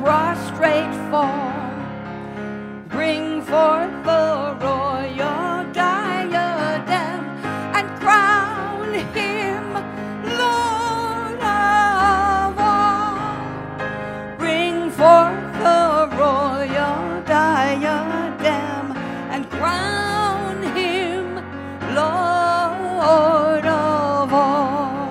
prostrate fall. Bring forth the royal diadem and crown him Lord of all. Bring forth the royal diadem and crown him Lord of all.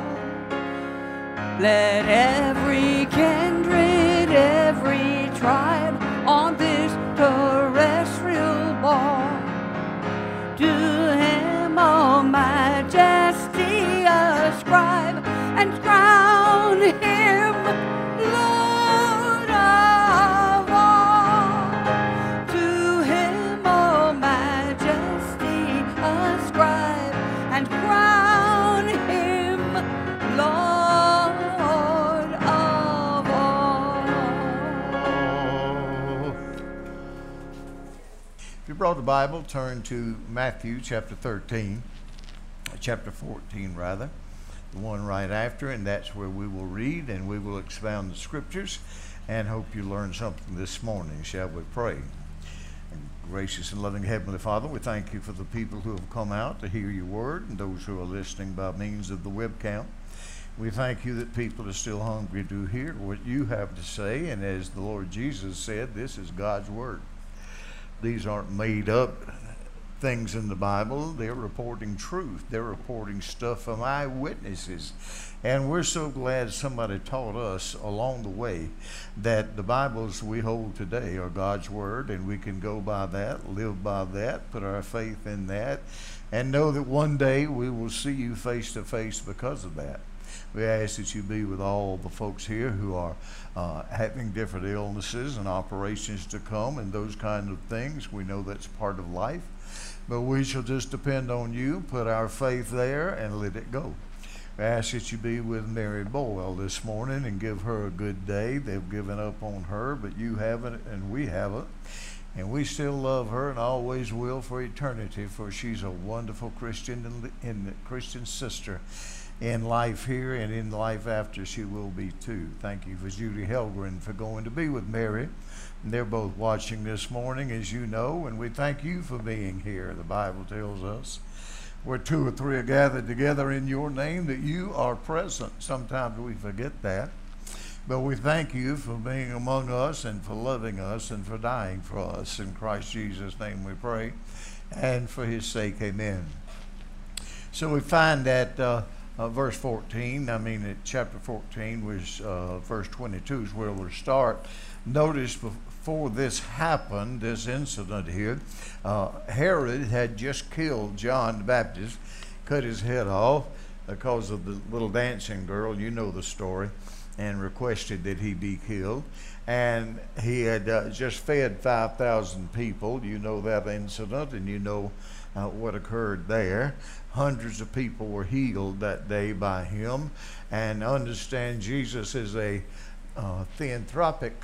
Let every kindred, every tribe on this terrestrial ball to him all majesty ascribe and crown him Lord of all. To him all majesty ascribe and crown him Lord of all. If you brought the Bible, turn to Matthew chapter 14 rather, the one right after, and that's where we will read and we will expound the scriptures and hope you learn something this morning. Shall we pray? Gracious and loving Heavenly Father, we thank you for the people who have come out to hear your word and those who are listening by means of the webcam. We thank you that people are still hungry to hear what you have to say, and as the Lord Jesus said, this is God's word. These aren't made up things in the Bible. They're reporting truth. They're reporting stuff from eyewitnesses. And we're so glad somebody taught us along the way that the Bibles we hold today are God's word, and we can go by that, live by that, put our faith in that, and know that one day we will see you face to face because of that. We ask that you be with all the folks here who are having different illnesses and operations to come and those kind of things. We know that's part of life, but we shall just depend on you, put our faith there, and let it go. We ask that you be with Mary Boyle this morning and give her a good day. They've given up on her, but you haven't and we haven't. And we still love her and always will for eternity, for she's a wonderful Christian and Christian sister in life here and in life after. She will be too. Thank you for Judy Helgren for going to be with Mary. And they're both watching this morning, as you know, and we thank you for being here. The Bible tells us where two or three are gathered together in your name, that you are present. Sometimes we forget that. But we thank you for being among us and for loving us and for dying for us. In Christ Jesus' name we pray, and for his sake, amen. So we find that verse 14, chapter 14 was verse 22 is where we'll start. Notice before this happened, this incident here, Herod had just killed John the Baptist, cut his head off because of the little dancing girl, you know the story, and requested that he be killed. And he had just fed 5,000 people. You know that incident, and you know what occurred there. Hundreds of people were healed that day by him. And understand Jesus is a theanthropic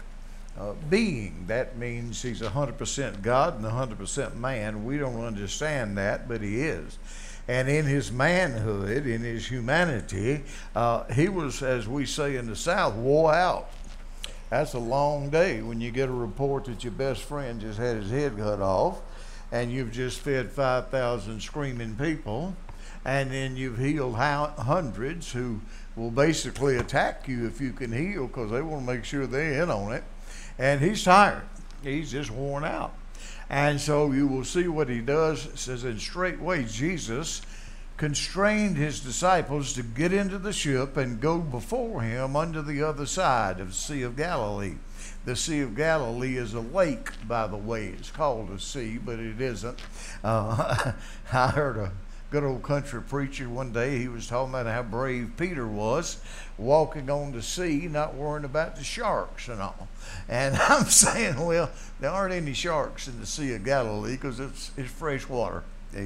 being. That means he's 100% God and 100% man. We don't understand that, but he is. And in his manhood, in his humanity, he was, as we say in the South, wore out. That's a long day when you get a report that your best friend just had his head cut off, and you've just fed 5,000 screaming people, and then you've healed hundreds who will basically attack you if you can heal, because they want to make sure they're in on it. And he's tired. He's just worn out. And so you will see what he does. It says, and straightway Jesus constrained his disciples to get into the ship and go before him unto the other side of the Sea of Galilee. The Sea of Galilee is a lake, by the way. It's called a sea, but it isn't. I heard a good old country preacher one day. He was talking about how brave Peter was walking on the sea, not worrying about the sharks and all. And I'm saying, well, there aren't any sharks in the Sea of Galilee because it's fresh water.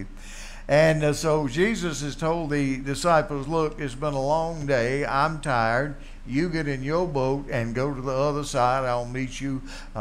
And so Jesus has told the disciples, look, it's been a long day. I'm tired. You get in your boat and go to the other side. I'll meet you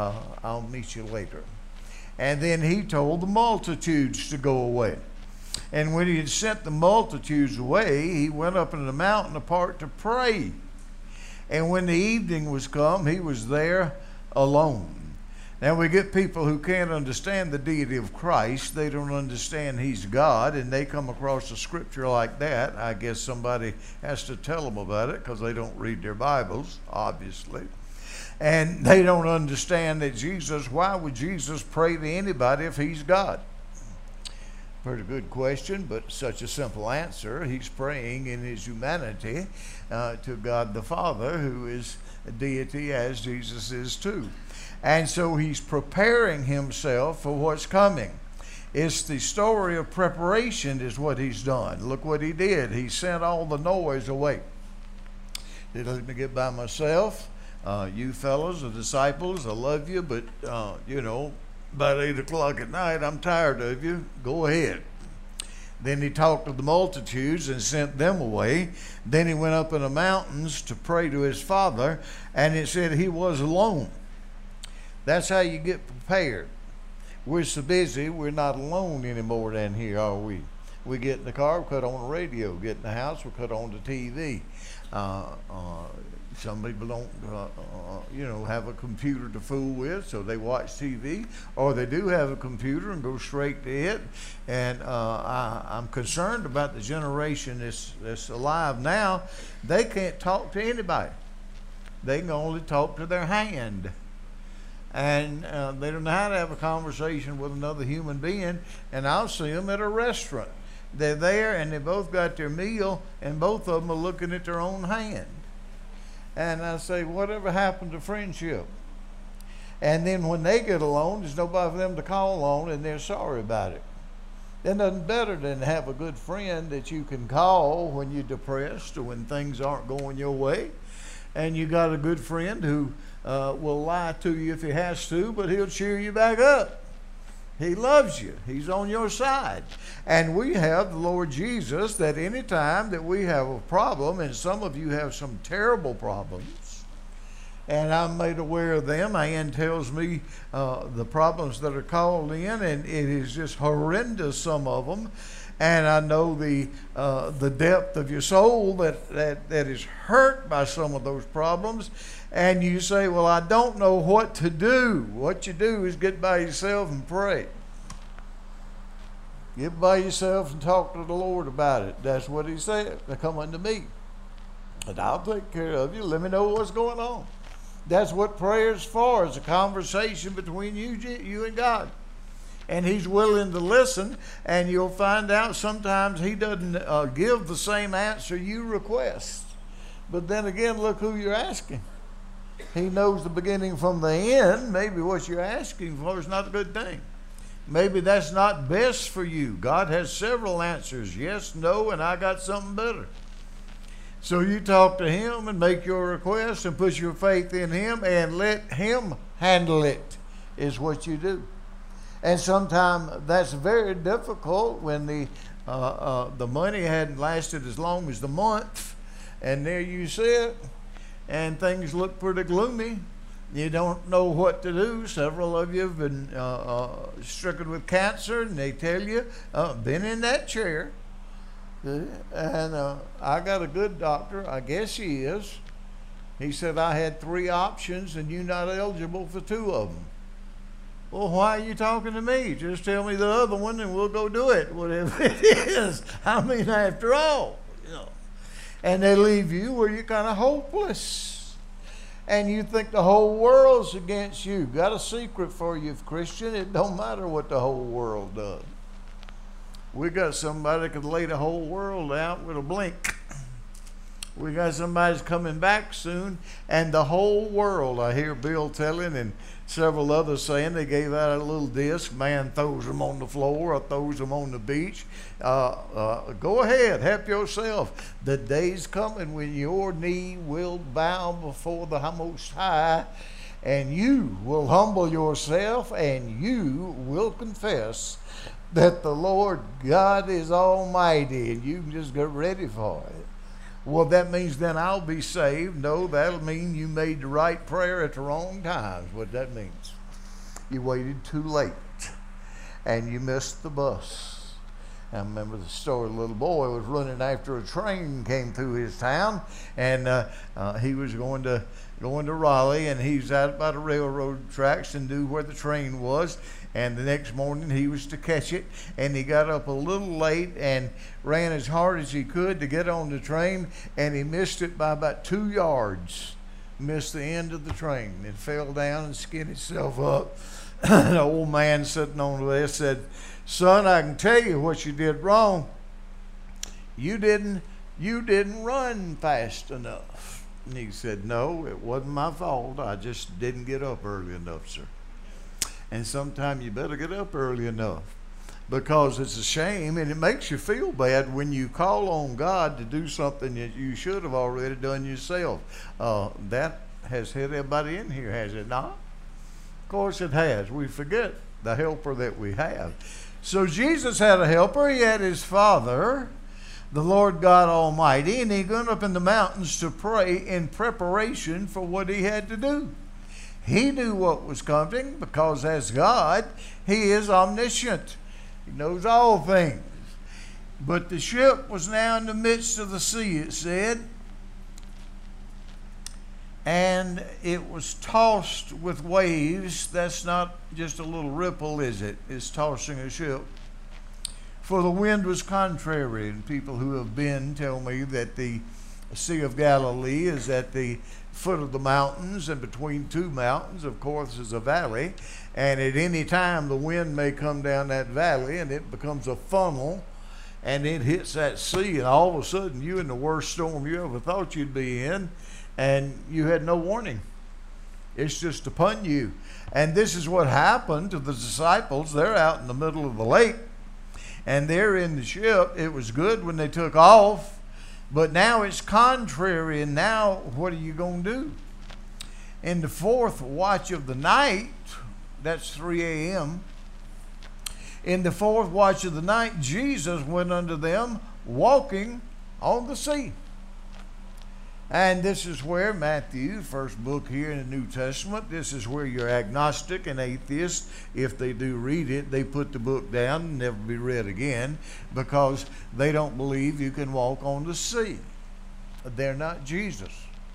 later. And then he told the multitudes to go away. And when he had sent the multitudes away, he went up into the mountain apart to pray. And when the evening was come, he was there alone. Now we get people who can't understand the deity of Christ. They don't understand He's God, and they come across a scripture like that. I guess somebody has to tell them about it because they don't read their Bibles, obviously. And they don't understand that why would Jesus pray to anybody if He's God? Pretty good question, but such a simple answer. He's praying in His humanity to God the Father, who is a deity as Jesus is too. And so He's preparing Himself for what's coming. It's the story of preparation is what He's done. Look what He did. He sent all the noise away. He let me get by myself. You fellows, the disciples, I love you, but, about 8 o'clock at night, I'm tired of you. Go ahead. Then He talked to the multitudes and sent them away. Then He went up in the mountains to pray to His Father, and it said He was alone. That's how you get prepared. We're so busy, we're not alone anymore down here, are we? We get in the car, we cut on the radio. Get in the house, we cut on the TV. Some people don't, have a computer to fool with, so they watch TV, or they do have a computer and go straight to it. And I'm concerned about the generation that's alive now. They can't talk to anybody. They can only talk to their hand. And they don't know how to have a conversation with another human being. And I'll see them at a restaurant. They're there, and they both got their meal, and both of them are looking at their own hand. And I say, whatever happened to friendship? And then when they get alone, there's nobody for them to call on, and they're sorry about it. There's nothing better than to have a good friend that you can call when you're depressed or when things aren't going your way. And you got a good friend who will lie to you if he has to, but he'll cheer you back up. He loves you. He's on your side. And we have the Lord Jesus, that any time that we have a problem, and some of you have some terrible problems, and I'm made aware of them. Ann tells me the problems that are called in, and it is just horrendous, some of them. And I know the depth of your soul that is hurt by some of those problems. And you say, well, I don't know what to do. What you do is get by yourself and pray. Get by yourself and talk to the Lord about it. That's what He said. Now come unto me, and I'll take care of you. Let me know what's going on. That's what prayer is for. It's a conversation between you and God. And He's willing to listen, and you'll find out sometimes He doesn't give the same answer you request. But then again, look who you're asking. He knows the beginning from the end. Maybe what you're asking for is not a good thing. Maybe that's not best for you. God has several answers, yes, no, and I got something better. So you talk to Him and make your request and put your faith in Him and let Him handle it, is what you do. And sometimes that's very difficult when the money hadn't lasted as long as the month, and there you sit, and things look pretty gloomy. You don't know what to do. Several of you have been stricken with cancer, and they tell you, been in that chair. And I got a good doctor, I guess he is. He said I had 3 options, and you're not eligible for 2 of them. Well, why are you talking to me? Just tell me the other one and we'll go do it, whatever it is. I mean, after all, And they leave you where you're kind of hopeless. And you think the whole world's against you. Got a secret for you, Christian. It don't matter what the whole world does. We got somebody that could lay the whole world out with a blink. We got somebody's coming back soon, and the whole world, I hear Bill telling and several others saying, they gave out a little disc, man throws them on the floor or throws them on the beach. Go ahead, help yourself. The day's coming when your knee will bow before the Most High, and you will humble yourself, and you will confess that the Lord God is Almighty, and you can just get ready for it. Well, that means then I'll be saved. No, that'll mean you made the right prayer at the wrong time, is what that means. You waited too late, and you missed the bus. I remember the story. A little boy was running after a train came through his town, and he was going to Raleigh, and he was out by the railroad tracks and knew where the train was. And the next morning he was to catch it, and he got up a little late and ran as hard as he could to get on the train, and he missed it by about 2 yards. Missed the end of the train. It fell down and skinned itself up. An old man sitting on there said, "Son, I can tell you what you did wrong. You didn't run fast enough." And he said, "No, it wasn't my fault. I just didn't get up early enough, sir." And sometimes you better get up early enough, because it's a shame and it makes you feel bad when you call on God to do something that you should have already done yourself. That has hit everybody in here, has it not? Of course it has. We forget the helper that we have. So Jesus had a helper. He had his Father, the Lord God Almighty, and he went up in the mountains to pray in preparation for what he had to do. He knew what was coming, because as God, he is omniscient. He knows all things. But the ship was now in the midst of the sea, it said, and it was tossed with waves. That's not just a little ripple, is it? It's tossing a ship. For the wind was contrary, and people who have been tell me that the Sea of Galilee is at the foot of the mountains, and between two mountains, of course, is a valley, and at any time the wind may come down that valley and it becomes a funnel, and it hits that sea, and all of a sudden you're in the worst storm you ever thought you'd be in, and you had no warning. It's just upon you. And this is what happened to the disciples. They're out in the middle of the lake, and they're in the ship. It was good when they took off, but now it's contrary, and now what are you going to do? In the fourth watch of the night, that's 3 a.m., in the fourth watch of the night, Jesus went unto them walking on the sea. And this is where Matthew, first book here in the New Testament, this is where your agnostic and atheist, if they do read it, they put the book down and never be read again, because they don't believe you can walk on the sea. They're not Jesus.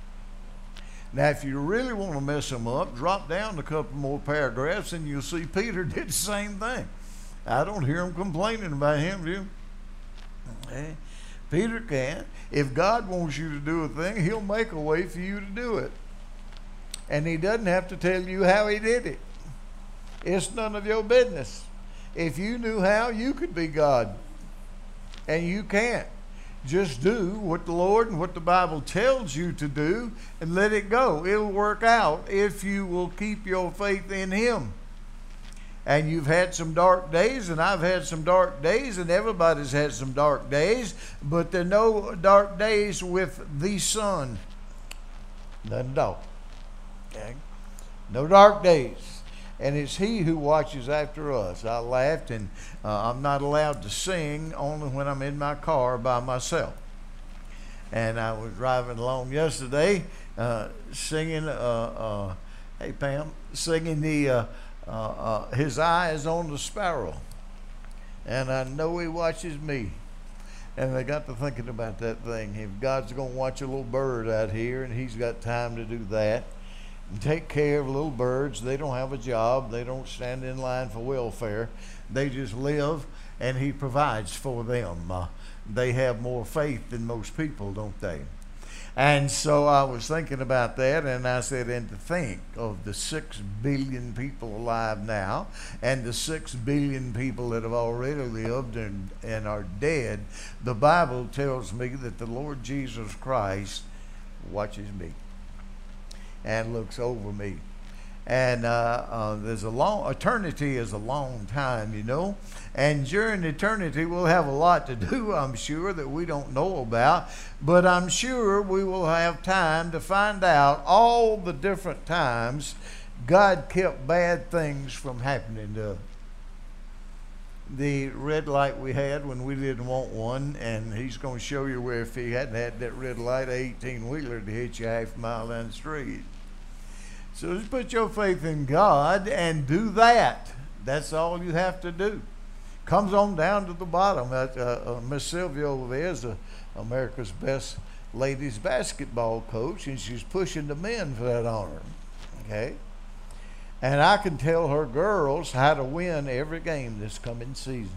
Now, if you really want to mess them up, drop down a couple more paragraphs and you'll see Peter did the same thing. I don't hear him complaining about him, do you? Okay. Peter can. If God wants you to do a thing, he'll make a way for you to do it. And he doesn't have to tell you how he did it. It's none of your business. If you knew how, you could be God. And you can't. Just do what the Lord and what the Bible tells you to do and let it go. It'll work out if you will keep your faith in him. And you've had some dark days, and I've had some dark days, and everybody's had some dark days, but there are no dark days with the Son. None at all. Okay? No dark days. And it's he who watches after us. I laughed, and I'm not allowed to sing only when I'm in my car by myself. And I was driving along yesterday singing, hey Pam, singing the... his eye is on the sparrow, and I know he watches me. And I got to thinking about that thing. If God's going to watch a little bird out here, and he's got time to do that, and take care of little birds, they don't have a job, they don't stand in line for welfare, they just live, and he provides for them. They have more faith than most people, don't they? And so I was thinking about that, and I said, and to think of the 6 billion people alive now, and the 6 billion people that have already lived and are dead, the Bible tells me that the Lord Jesus Christ watches me and looks over me. And there's a long, eternity is a long time, you know. And during eternity, we'll have a lot to do, I'm sure, that we don't know about. But I'm sure we will have time to find out all the different times God kept bad things from happening to us. The red light we had when we didn't want one, and he's going to show you where if he hadn't had that red light, an 18-wheeler to hit you half a mile down the street. So just put your faith in God and do that. That's all you have to do. Comes on down to the bottom. Miss Sylvia over there is America's best ladies basketball coach, and she's pushing the men for that honor. Okay? And I can tell her girls how to win every game this coming season.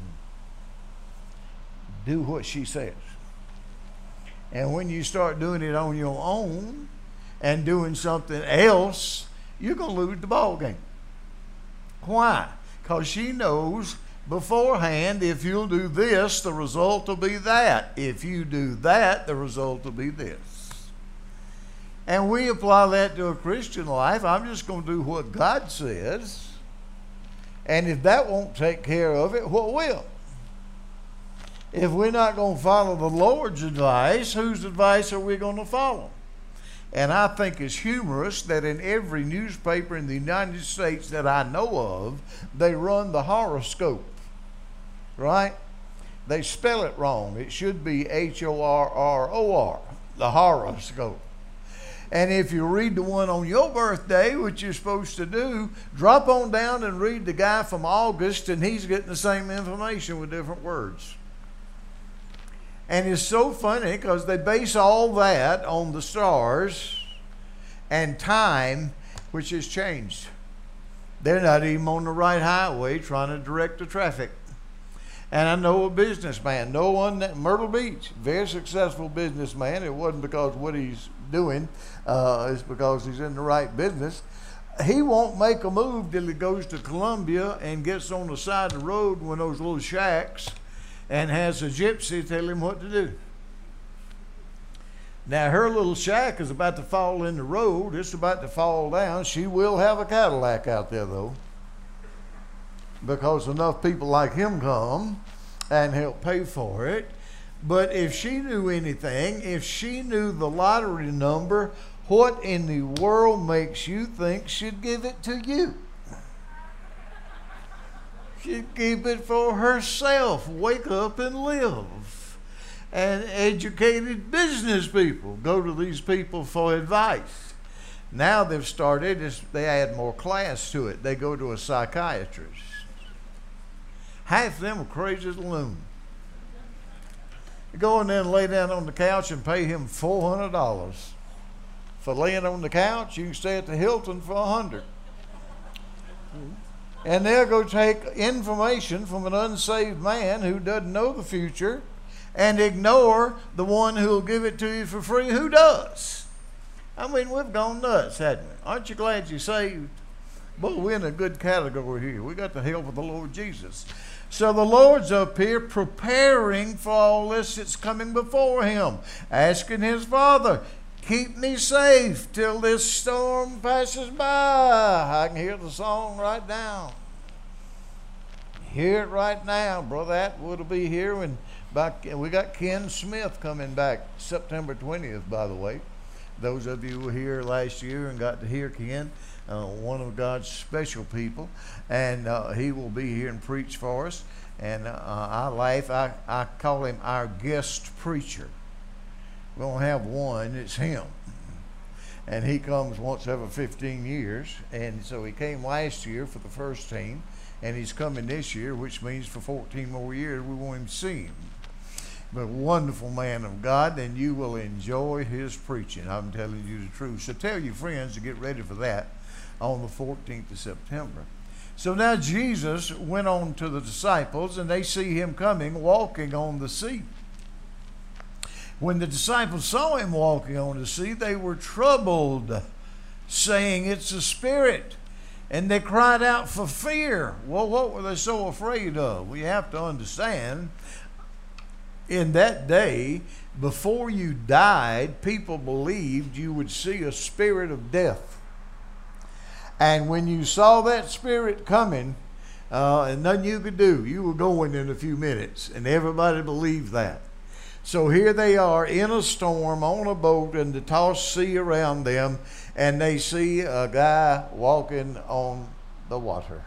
Do what she says. And when you start doing it on your own and doing something else, you're going to lose the ball game. Why? Because she knows beforehand, if you'll do this, the result will be that. If you do that, the result will be this. And we apply that to a Christian life. I'm just going to do what God says. And if that won't take care of it, what will? If we're not going to follow the Lord's advice, whose advice are we going to follow? And I think it's humorous that in every newspaper in the United States that I know of, they run the horoscope, right? They spell it wrong. It should be Horror, the horoscope. And if you read the one on your birthday, which you're supposed to do, drop on down and read the guy from August, and he's getting the same information with different words. And it's so funny because they base all that on the stars and time, which has changed. They're not even on the right highway trying to direct the traffic. And I know a businessman, Myrtle Beach, very successful businessman. It wasn't because what he's doing, it's because he's in the right business. He won't make a move till he goes to Columbia and gets on the side of the road, one of those little shacks, and has a gypsy tell him what to do. Now, her little shack is about to fall in the road. It's about to fall down. She will have a Cadillac out there, though, because enough people like him come and help pay for it. But if she knew anything, if she knew the lottery number, what in the world makes you think she'd give it to you? She'd keep it for herself. Wake up and live. And educated business people go to these people for advice. Now they've started, they add more class to it. They go to a psychiatrist. Half of them are crazy as a loon. You go in there and lay down on the couch and pay him $400. For laying on the couch, you can stay at the Hilton for $100. And they'll go take information from an unsaved man who doesn't know the future and ignore the one who'll give it to you for free who does. I mean, we've gone nuts, haven't we? Aren't you glad you're saved? Boy, we're in a good category here. We got the help of the Lord Jesus. So the Lord's up here preparing for all this that's coming before him, asking his Father, keep me safe till this storm passes by. I can hear the song right now. Hear it right now. Brother Atwood will be here. We got Ken Smith coming back September 20th, by the way. Those of you who were here last year and got to hear Ken, one of God's special people, and he will be here and preach for us. And I laugh. I call him our guest preacher. We don't have one, it's him. And he comes once every 15 years. And so he came last year for the first team, and he's coming this year, which means for 14 more years we want him to see him. But wonderful man of God, and you will enjoy his preaching. I'm telling you the truth. So tell your friends to get ready for that on the 14th of September. So now Jesus went on to the disciples, and they see him coming, walking on the sea. When the disciples saw him walking on the sea, they were troubled, saying, it's a spirit. And they cried out for fear. Well, what were they so afraid of? We have to understand, in that day, before you died, people believed you would see a spirit of death. And when you saw that spirit coming, and nothing you could do, you were going in a few minutes. And everybody believed that. So here they are in a storm on a boat and the tossed sea around them, and they see a guy walking on the water.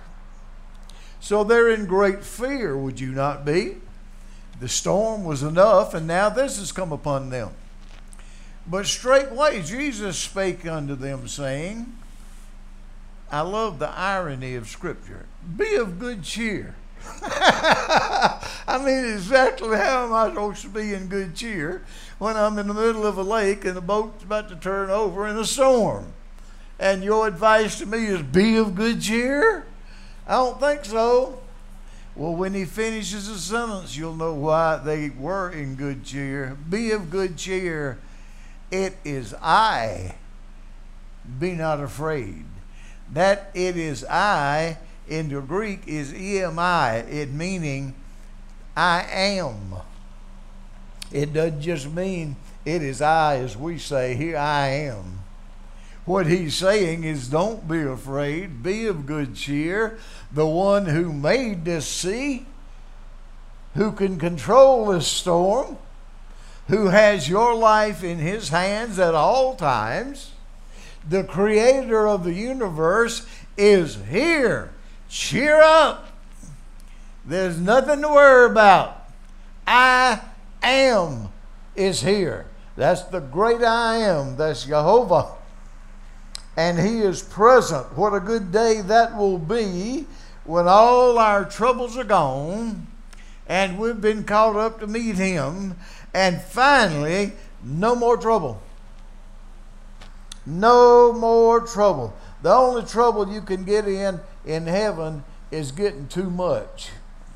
So they're in great fear, would you not be? The storm was enough, and now this has come upon them. But straightway Jesus spake unto them, saying, I love the irony of Scripture, be of good cheer. I mean, exactly how am I supposed to be in good cheer when I'm in the middle of a lake and the boat's about to turn over in a storm? And your advice to me is be of good cheer? I don't think so. Well, when he finishes the sentence, you'll know why they were in good cheer. Be of good cheer. It is I. Be not afraid. That it is I in the Greek is EMI, it meaning I am. It doesn't just mean it is I as we say, here I am. What he's saying is don't be afraid, be of good cheer. The one who made this sea, who can control this storm, who has your life in his hands at all times, the creator of the universe is here. Cheer up. There's nothing to worry about. I am is here. That's the great I am. That's Jehovah. And he is present. What a good day that will be when all our troubles are gone and we've been caught up to meet him, and finally, no more trouble. No more trouble. The only trouble you can get in heaven is getting too much.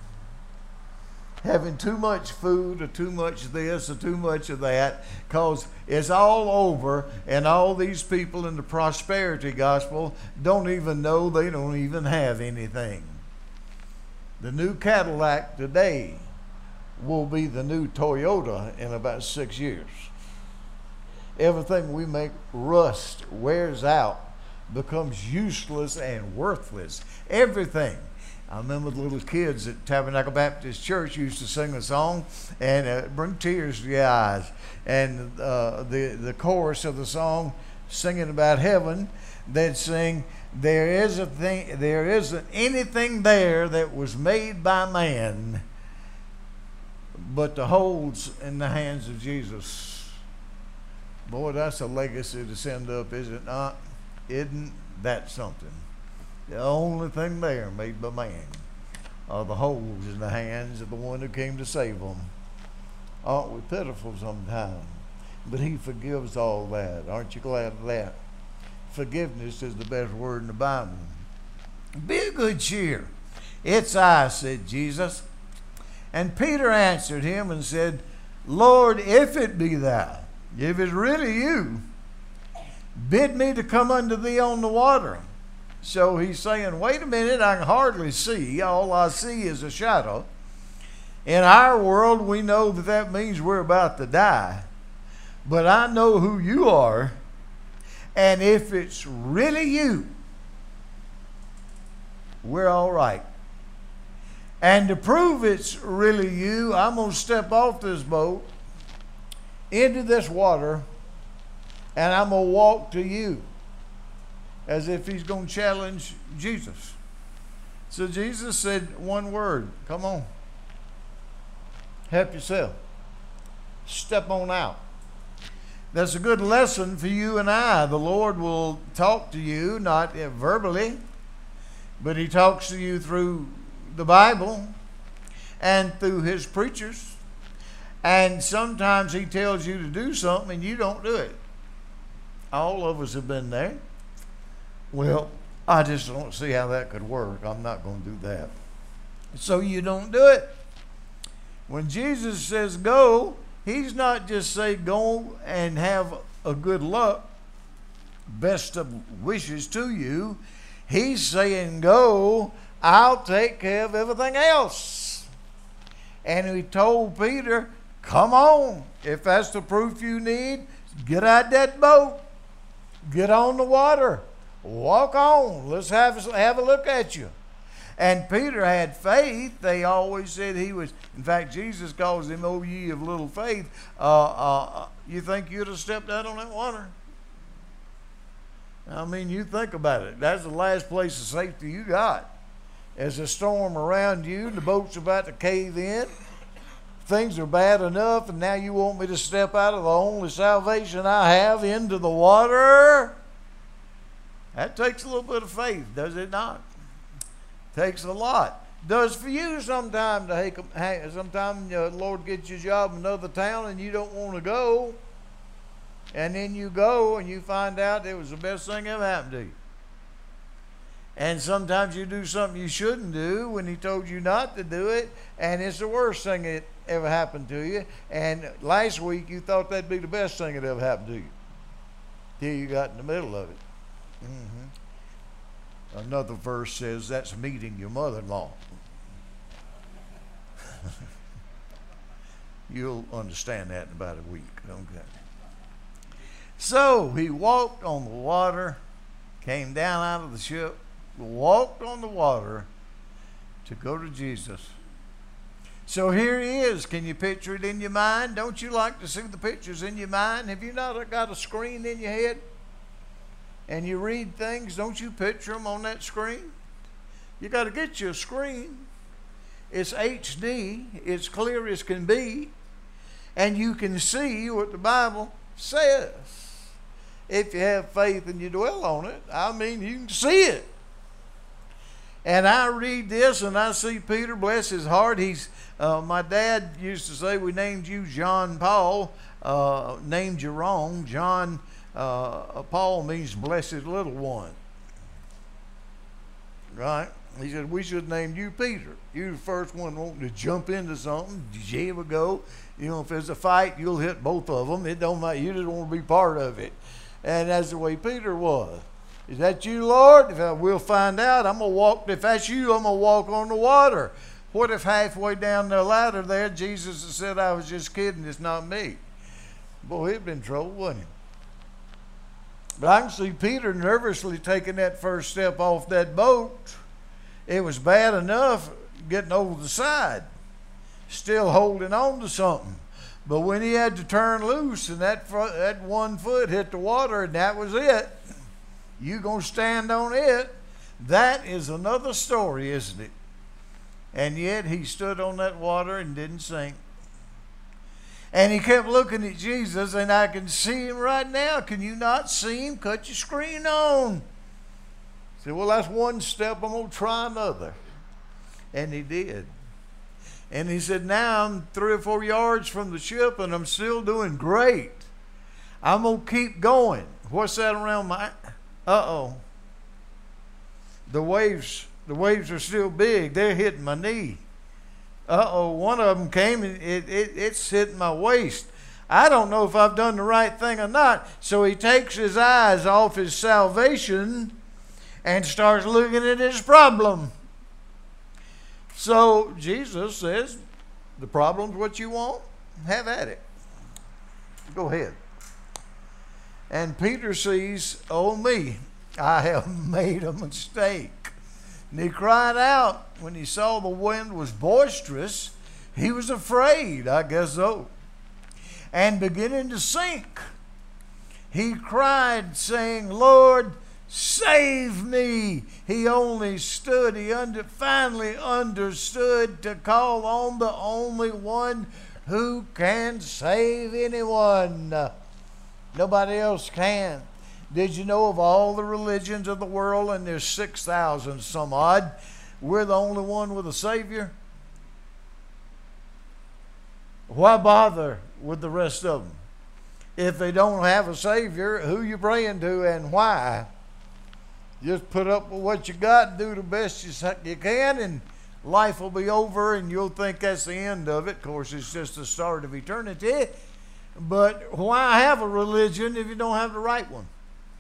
Having too much food or too much of this or too much of that, because it's all over, and all these people in the prosperity gospel don't even know they don't even have anything. The new Cadillac today will be the new Toyota in about 6 years. Everything we make rust, wears out, becomes useless and worthless. Everything. I remember the little kids at Tabernacle Baptist Church used to sing a song and bring tears to your eyes. And the chorus of the song, singing about heaven, they'd sing, there isn't anything there that was made by man but the holes in the hands of Jesus. Boy, that's a legacy to send up, is it not? Isn't that something? The only thing there made by man are the holes in the hands of the one who came to save them. Aren't we pitiful sometimes? But he forgives all that. Aren't you glad of that? Forgiveness is the best word in the Bible. Be of good cheer. It's I, said Jesus. And Peter answered him and said, Lord, if it be thou, if it's really you, bid me to come unto thee on the water. So he's saying, wait a minute, I can hardly see. All I see is a shadow. In our world, we know that means we're about to die. But I know who you are. And if it's really you, we're all right. And to prove it's really you, I'm going to step off this boat into this water, and I'm going to walk to you, as if he's going to challenge Jesus. So Jesus said one word, come on, help yourself, step on out. That's a good lesson for you and I. The Lord will talk to you, not verbally, but he talks to you through the Bible and through his preachers. And sometimes he tells you to do something and you don't do it. All of us have been there. Well, I just don't see how that could work. I'm not going to do that. So you don't do it. When Jesus says go, he's not just saying go and have a good luck, best of wishes to you. He's saying go, I'll take care of everything else. And he told Peter, come on. If that's the proof you need, get out that boat. Get on the water. Walk on. Let's have a look at you. And Peter had faith. They always said he was, in fact, Jesus calls him, O ye of little faith. You think you'd have stepped out on that water? I mean, you think about it. That's the last place of safety you got. There's a storm around you, the boat's about to cave in. Things are bad enough, and now you want me to step out of the only salvation I have into the water? That takes a little bit of faith, does it not? Takes a lot. does for you sometime. Sometimes the Lord gets you a job in another town and you don't want to go. And then you go and you find out it was the best thing ever happened to you. And sometimes you do something you shouldn't do when He told you not to do it, and it's the worst thing that ever happened to you. And last week you thought that'd be the best thing that ever happened to you, till you got in the middle of it. Another verse says that's meeting your mother-in-law. You'll understand that in about a week. Okay. So he walked on the water, came down out of the ship, walked on the water to go to Jesus. So here he is. Can you picture it in your mind? Don't you like to see the pictures in your mind? Have you not got a screen in your head? And you read things, don't you picture them on that screen? You got to get you a screen. It's HD. It's clear as can be. And you can see what the Bible says. If you have faith and you dwell on it, I mean, you can see it. And I read this and I see Peter, bless his heart. My dad used to say, we named you John Paul, named you wrong. John Paul means blessed little one. Right? He said, we should have named you Peter. You're the first one wanting to jump into something. Did you ever go? You know, if there's a fight, you'll hit both of them. It don't matter. You just want to be part of it. And that's the way Peter was. Is that you, Lord? We'll find out. I'm going to walk. If that's you, I'm going to walk on the water. What if halfway down the ladder there, Jesus said, I was just kidding. It's not me. Boy, he'd been in trouble, wouldn't he? But I can see Peter nervously taking that first step off that boat. It was bad enough getting over the side, still holding on to something. But when he had to turn loose and that 1 foot hit the water and that was it, you gonna stand on it. That is another story, isn't it? And yet he stood on that water and didn't sink. And he kept looking at Jesus, and I can see him right now. Can you not see him? Cut your screen on. He said, well, that's one step. I'm going to try another. And he did. And he said, now I'm 3 or 4 yards from the ship, and I'm still doing great. I'm going to keep going. What's that around my... Uh-oh. The waves are still big. They're hitting my knee. Uh-oh, one of them came and it's hitting my waist. I don't know if I've done the right thing or not. So he takes his eyes off his salvation and starts looking at his problem. So Jesus says, the problem's what you want? Have at it. Go ahead. And Peter sees, oh me, I have made a mistake. And he cried out when he saw the wind was boisterous. He was afraid, I guess so. And beginning to sink, he cried, saying, Lord, save me. He only stood, finally understood to call on the only one who can save anyone. Nobody else can. Did you know of all the religions of the world, and there's 6,000 some odd, we're the only one with a Savior? Why bother with the rest of them? If they don't have a Savior, who you praying to and why? Just put up with what you got, do the best you can, and life will be over, and you'll think that's the end of it. Of course, it's just the start of eternity. But why have a religion if you don't have the right one?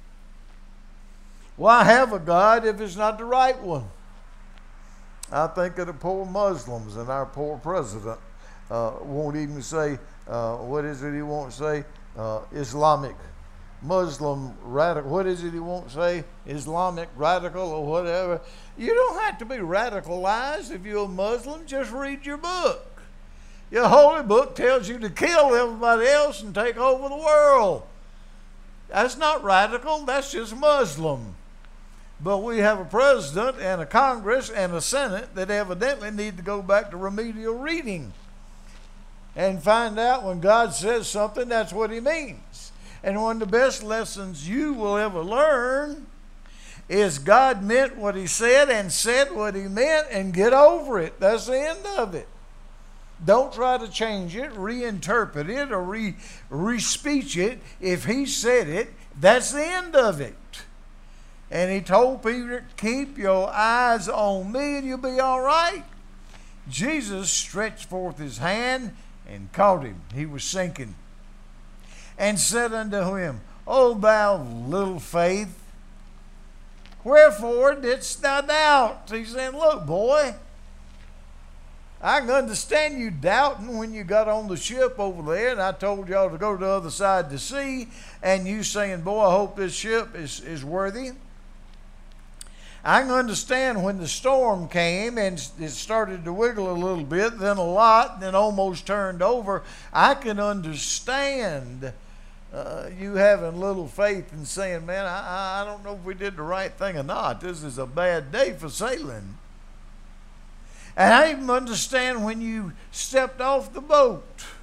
Why have a God if it's not the right one? I think of the poor Muslims, and our poor president won't even say, what is it he won't say? Islamic, Muslim, radical. What is it he won't say? Islamic, radical, or whatever. You don't have to be radicalized if you're a Muslim. Just read your book. Your holy book tells you to kill everybody else and take over the world. That's not radical. That's just Muslim. But we have a president and a Congress and a Senate that evidently need to go back to remedial reading and find out when God says something, that's what he means. And one of the best lessons you will ever learn is God meant what he said and said what he meant, and get over it. That's the end of it. Don't try to change it, reinterpret it, or re-speech it. If he said it, that's the end of it. And he told Peter, keep your eyes on me and you'll be all right. Jesus stretched forth his hand and caught him. He was sinking. And said unto him, O thou little faith, wherefore didst thou doubt? He said, look, boy, I can understand you doubting when you got on the ship over there and I told y'all to go to the other side of the sea, and you saying, boy, I hope this ship is worthy. I can understand when the storm came and it started to wiggle a little bit, then a lot, then almost turned over. I can understand you having little faith and saying, man, I don't know if we did the right thing or not. This is a bad day for sailing. And I even understand when you stepped off the boat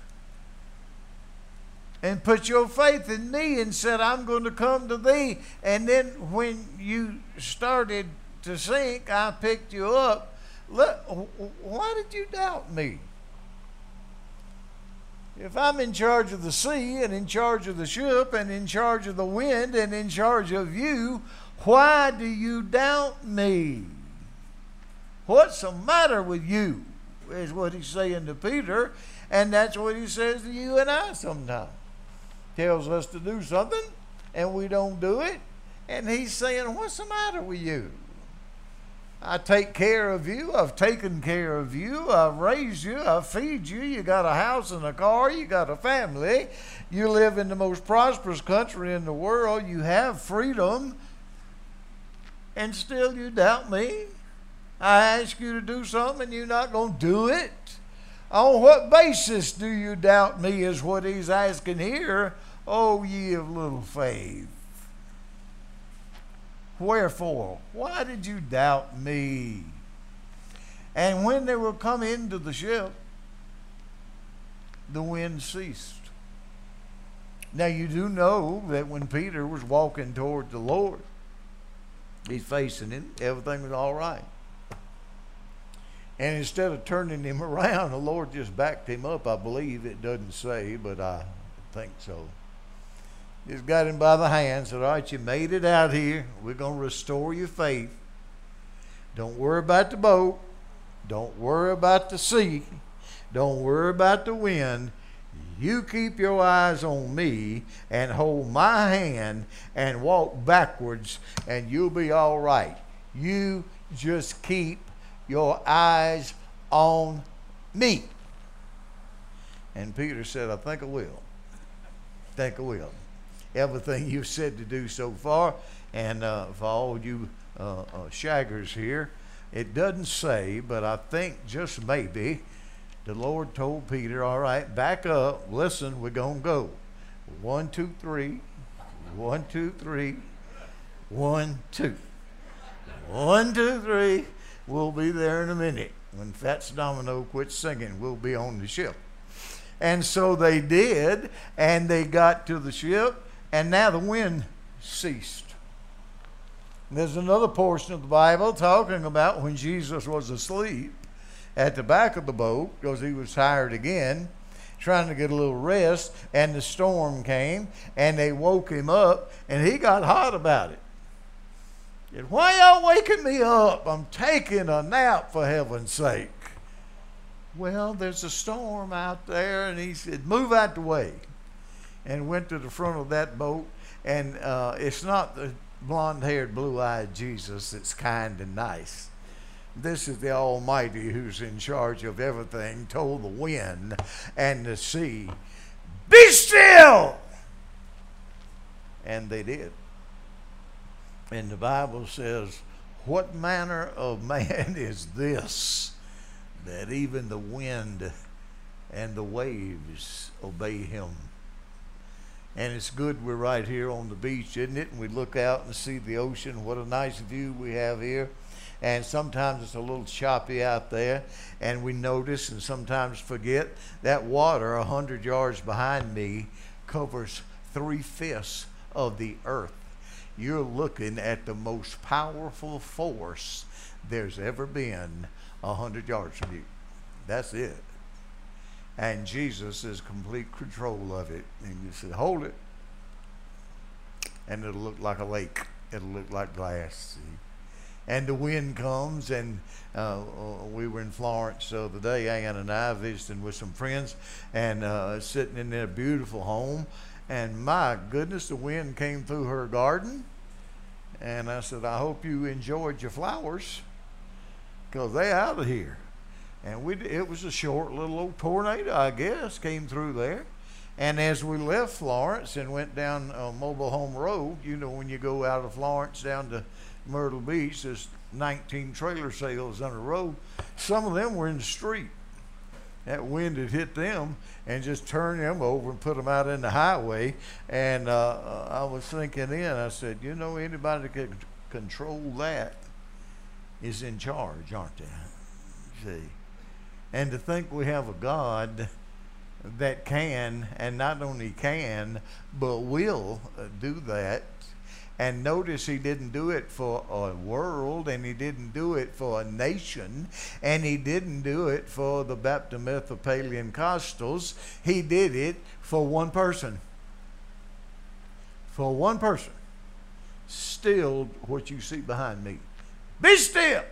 and put your faith in me and said, I'm going to come to thee. And then when you started to sink, I picked you up. Look, why did you doubt me? If I'm in charge of the sea and in charge of the ship and in charge of the wind and in charge of you, why do you doubt me? What's the matter with you? Is what he's saying to Peter, and that's what he says to you and I sometimes. Tells us to do something, and we don't do it, and he's saying, what's the matter with you? I take care of you. I've taken care of you. I've raised you. I feed you. You got a house and a car. You got a family. You live in the most prosperous country in the world. You have freedom, and still you doubt me? I ask you to do something and you're not going to do it? On what basis do you doubt me is what he's asking here. Oh, ye of little faith. Wherefore? Why did you doubt me? And when they were come into the ship, the wind ceased. Now you do know that when Peter was walking toward the Lord, he's facing him, everything was all right. And instead of turning him around, the Lord just backed him up. I believe it doesn't say, but I think so. Just got him by the hand, said, all right, you made it out here. We're going to restore your faith. Don't worry about the boat. Don't worry about the sea. Don't worry about the wind. You keep your eyes on me and hold my hand and walk backwards, and you'll be all right. You just keep your eyes on me. And Peter said, I think I will. Think I will. Everything you've said to do so far, and for all you shaggers here, it doesn't say, but I think just maybe the Lord told Peter, all right, back up, listen, we're going to go. 1, 2, 3. 1, 2, 3. 1, 2. 1, 2, 3. We'll be there in a minute. When Fats Domino quits singing, we'll be on the ship. And so they did, and they got to the ship, and now the wind ceased. And there's another portion of the Bible talking about when Jesus was asleep at the back of the boat, because he was tired again, trying to get a little rest, and the storm came, and they woke him up, and he got hot about it. And why y'all waking me up? I'm taking a nap, for heaven's sake. Well, there's a storm out there, and he said, move out the way. And went to the front of that boat, and it's not the blonde-haired, blue-eyed Jesus that's kind and nice. This is the Almighty who's in charge of everything, told the wind and the sea, be still! And they did. And the Bible says, what manner of man is this, that even the wind and the waves obey him? And it's good we're right here on the beach, isn't it? And we look out and see the ocean. What a nice view we have here. And sometimes it's a little choppy out there, and we notice and sometimes forget that water 100 yards behind me covers 3/5 of the earth. you're looking at the most powerful force there's ever been 100 yards from you. That's it. And Jesus is complete control of it. And you say, hold it. And it'll look like a lake. It'll look like glass. See? And the wind comes, and we were in Florence the other day, Ann and I, visiting with some friends, and sitting in their beautiful home. And my goodness, the wind came through her garden. And I said, I hope you enjoyed your flowers, because they're out of here. And it was a short little old tornado, I guess, came through there. And as we left Florence and went down Mobile Home Road, you know, when you go out of Florence down to Myrtle Beach, there's 19 trailer sales on the road. Some of them were in the street. That wind had hit them and just turned them over and put them out in the highway. And I was thinking I said, you know, anybody that can control that is in charge, aren't they? See? And to think we have a God that can, and not only can, but will do that. And notice he didn't do it for a world, and he didn't do it for a nation, and he didn't do it for the Baptist Episcopalian Costals. He did it for one person. For one person. Still what you see behind me. Be still.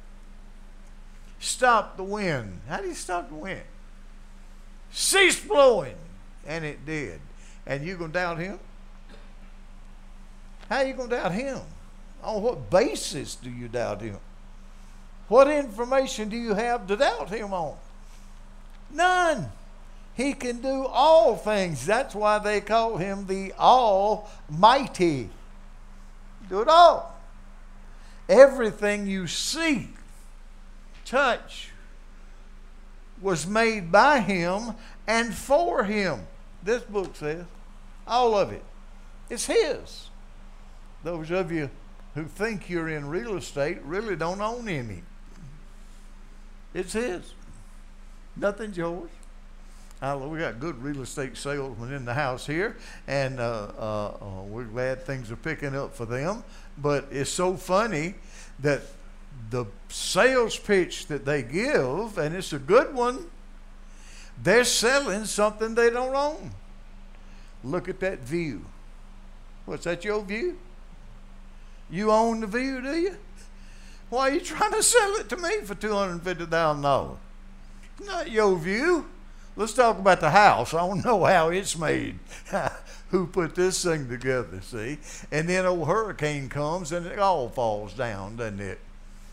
Stop the wind. How do you stop the wind? Cease blowing. And it did. And you going to doubt him? How are you going to doubt him? On what basis do you doubt him? What information do you have to doubt him on? None. He can do all things. That's why they call him the Almighty. Do it all. Everything you see, touch, was made by him and for him. This book says, all of it. It's his. Those of you who think you're in real estate really don't own any. It's his. Nothing's yours. We got good real estate salesmen in the house here, and we're glad things are picking up for them. But it's so funny that the sales pitch that they give, and it's a good one, they're selling something they don't own. Look at that view. What's that, your view? You own the view, do you? Why are you trying to sell it to me for $250,000? Not your view. Let's talk about the house. I want to know how it's made. Who put this thing together, see? And then a hurricane comes and it all falls down, doesn't it?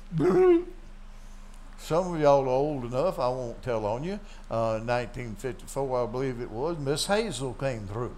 Some of y'all are old enough, I won't tell on you. 1954, I believe it was, Miss Hazel came through.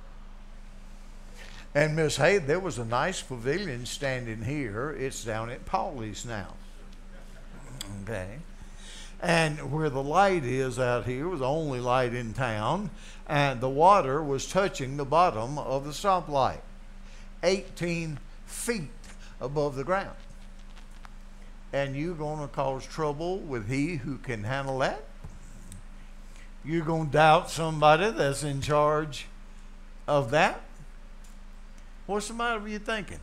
And Miss Hay, there was a nice pavilion standing here. It's down at Paulie's now. Okay. And where the light is out here was the only light in town. And the water was touching the bottom of the stoplight. 18 feet above the ground. And you're going to cause trouble with he who can handle that? You're going to doubt somebody that's in charge of that? What's the matter with you thinking?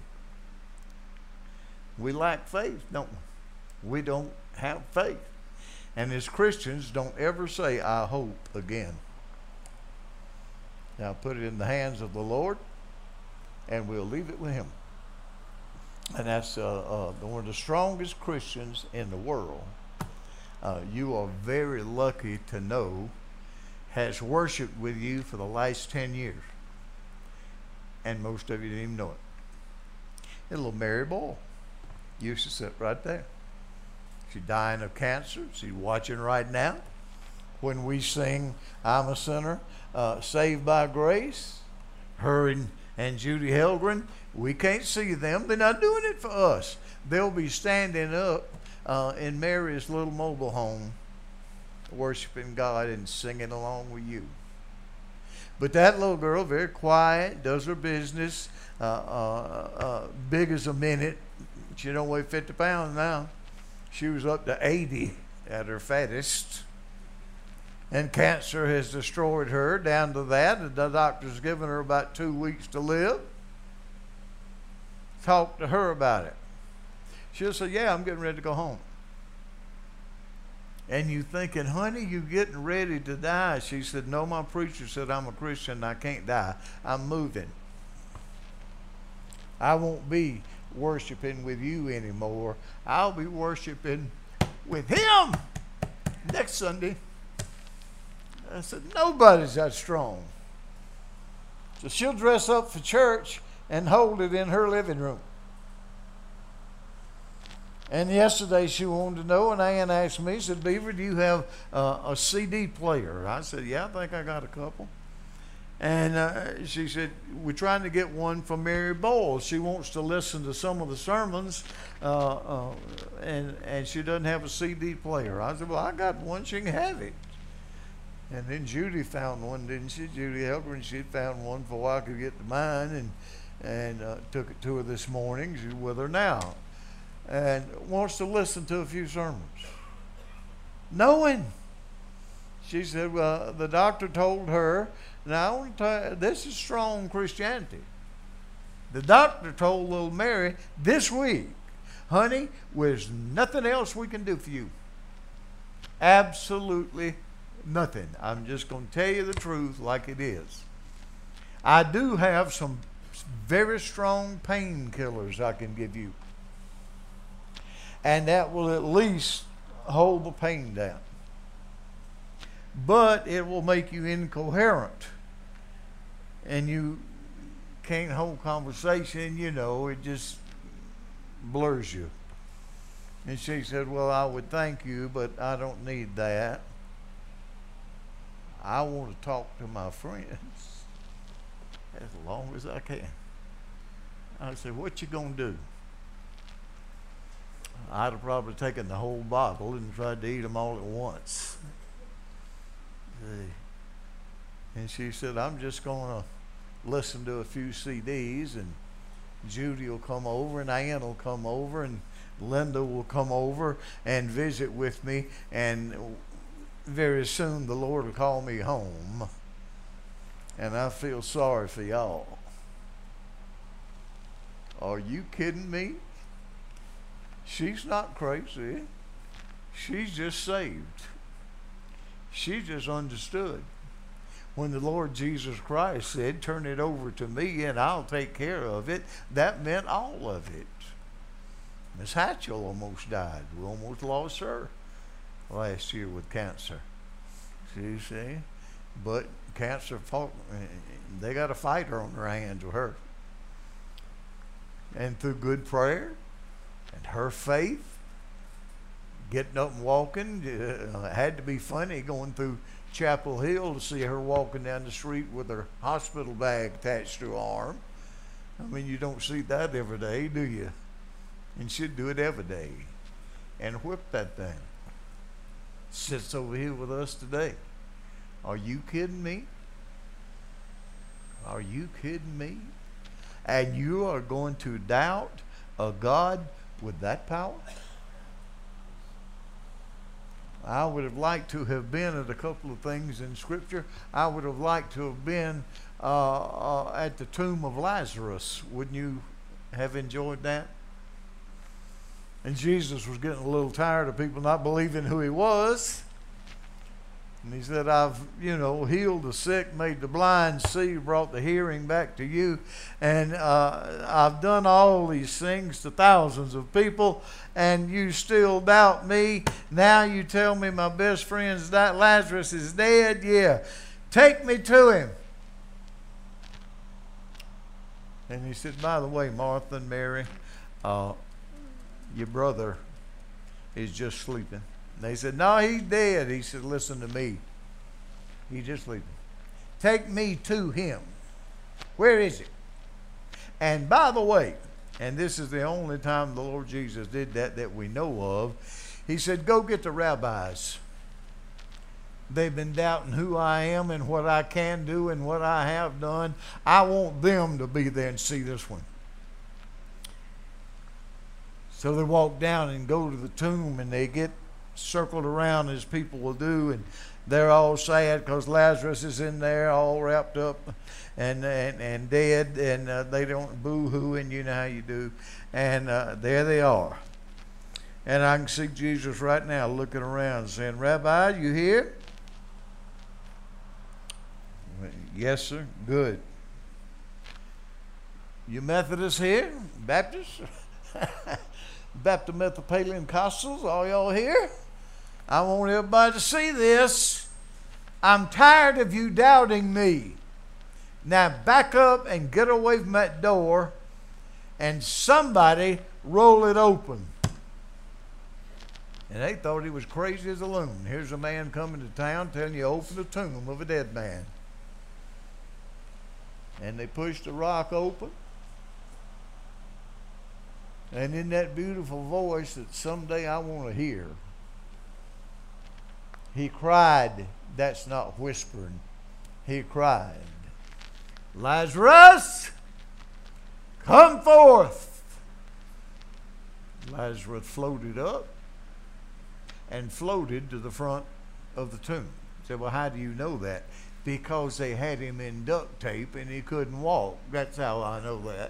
We lack faith, don't we? We don't have faith. And as Christians, don't ever say, I hope again. Now put it in the hands of the Lord, and we'll leave it with him. And that's one of the strongest Christians in the world. You are very lucky to know has worshiped with you for the last 10 years. And most of you didn't even know it. A little Mary Boyle used to sit right there. She's dying of cancer. She's watching right now. When we sing, I'm a Sinner, Saved by Grace, her and Judy Helgren, we can't see them. They're not doing it for us. They'll be standing up in Mary's little mobile home, worshiping God and singing along with you. But that little girl, very quiet, does her business, big as a minute. She don't weigh 50 pounds now. She was up to 80 at her fattest. And cancer has destroyed her down to that. The doctor's given her about 2 weeks to live. talk to her about it. She'll say, yeah, I'm getting ready to go home. And you thinking, honey, you getting ready to die? She said, no, my preacher said I'm a Christian and I can't die. I'm moving. I won't be worshiping with you anymore. I'll be worshiping with him next Sunday. I said, nobody's that strong. So she'll dress up for church and hold it in her living room. And yesterday she wanted to know, and Ann asked me, she said, Beaver, do you have a CD player? I said, yeah, I think I got a couple. And she said, we're trying to get one for Mary Bowles. She wants to listen to some of the sermons, and she doesn't have a CD player. I said, well, I got one. She can have it. And then Judy found one, didn't she? Judy helped her, and she found one before I could get to mine, and took it to her this morning. She's with her now. And wants to listen to a few sermons. Knowing. She said, well, the doctor told her, now I want to tell you, this is strong Christianity. The doctor told little Mary this week, honey, there's nothing else we can do for you. Absolutely nothing. I'm just going to tell you the truth like it is. I do have some very strong painkillers I can give you. And that will at least hold the pain down. But it will make you incoherent. And you can't hold conversation, you know, it just blurs you. And she said, well, I would thank you, but I don't need that. I want to talk to my friends as long as I can. I said, what you gonna do? I'd have probably taken the whole bottle and tried to eat them all at once. And she said, I'm just going to listen to a few CDs, and Judy will come over, and Ann will come over, and Linda will come over and visit with me, and very soon the Lord will call me home. And I feel sorry for y'all. Are you kidding me? She's not crazy. She's just saved. She just understood. When the Lord Jesus Christ said, turn it over to me and I'll take care of it, that meant all of it. Miss Hatchell almost died. We almost lost her last year with cancer. You see? But cancer fought, they got a fighter on their hands with her. And through good prayer and her faith, getting up and walking, it had to be funny going through Chapel Hill to see her walking down the street with her hospital bag attached to her arm. I mean, you don't see that every day, do you? And she'd do it every day and whip that thing. Sits over here with us today. Are you kidding me? Are you kidding me? And you are going to doubt a God with that power? I would have liked to have been at a couple of things in Scripture. I would have liked to have been at the tomb of Lazarus. Wouldn't you have enjoyed that? And Jesus was getting a little tired of people not believing who he was. And he said, I've, healed the sick, made the blind see, brought the hearing back to you. And I've done all these things to thousands of people, and you still doubt me. Now you tell me my best friend's that Lazarus is dead? Yeah. Take me to him. And he said, by the way, Martha and Mary, your brother is just sleeping. And they said, no, he's dead. He said, listen to me. He's just sleeping. Take me to him. Where is he? And by the way, and this is the only time the Lord Jesus did that we know of, he said, go get the rabbis. They've been doubting who I am and what I can do and what I have done. I want them to be there and see this one. So they walk down and go to the tomb, and they get circled around as people will do, They're all sad because Lazarus is in there all wrapped up and dead, and they don't boo-hooing, you know how you do. And there they are. And I can see Jesus right now looking around saying, Rabbi, you here? Yes, sir. Good. You Methodists here? Baptists? Baptist Methodist Costals? All y'all here? I want everybody to see this. I'm tired of you doubting me. Now back up and get away from that door and somebody roll it open. And they thought he was crazy as a loon. Here's a man coming to town telling you open the tomb of a dead man. And they pushed the rock open. And in that beautiful voice that someday I want to hear, he cried. That's not whispering. He cried, Lazarus, come forth. Lazarus floated up and floated to the front of the tomb. You say, well, how do you know that? Because they had him in duct tape and he couldn't walk. That's how I know that.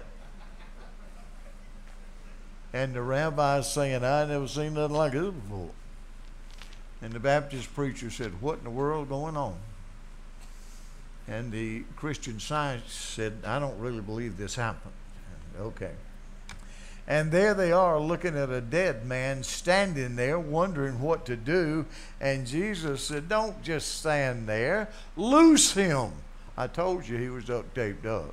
And the rabbi's saying, I never seen nothing like this before. And the Baptist preacher said, what in the world going on? And the Christian Science said, I don't really believe this happened. Okay. And there they are looking at a dead man standing there wondering what to do. And Jesus said, don't just stand there. Loose him. I told you he was duct taped up.